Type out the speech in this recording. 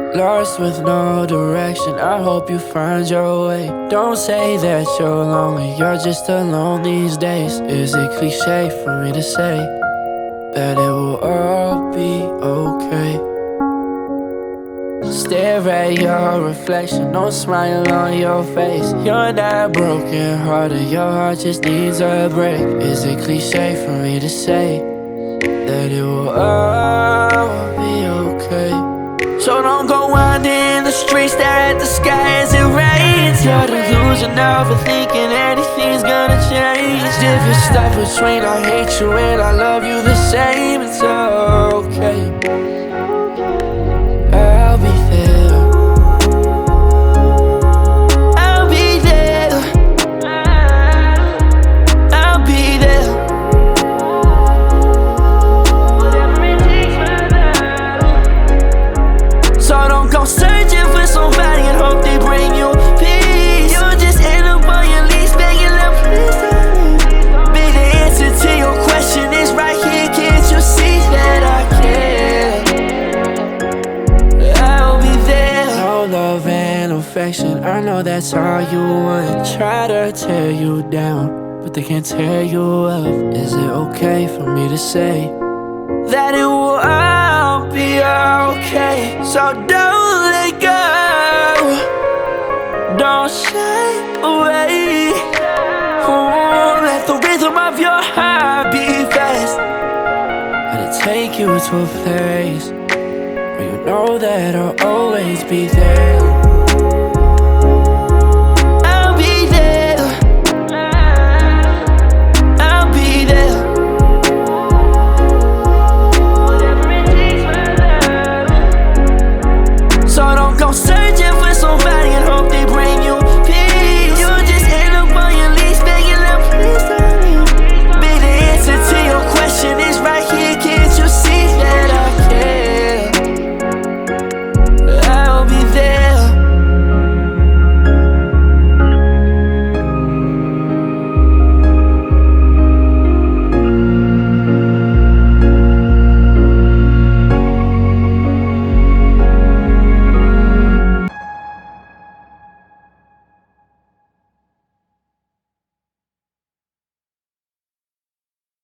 Lost with no direction, I hope you find your way. Don't say that you're lonely, you're just alone these days. Is it cliche for me to say that it will all be okay? Stare at your reflection, no smile on your face. You're not broken hearted, your heart just needs a break. Is it cliche for me to say that it will all be okay? So don't go winding in the streets, stare at the sky as it rains. You're delusion of thinking anything's gonna change. If you're stuck between I hate you and I love you the same, it's okay. I'll be there. I'll be there. I'll be there. Whatever it takes, my love. So don't go searching for somebody and hope they bring you peace. You'll just end up on your knees begging them, please don't leave. Baby, the answer to your question is right here. Can't you see that I care? I'll be there. No love and affection, I know that's all you want. Try to tear you down, but they can't tear you up. Is it okay for me to say that it will all be okay? So don't let go, don't shy away. Let the rhythm of your heart be fast. Let it take you to a place where you know that I'll always be there.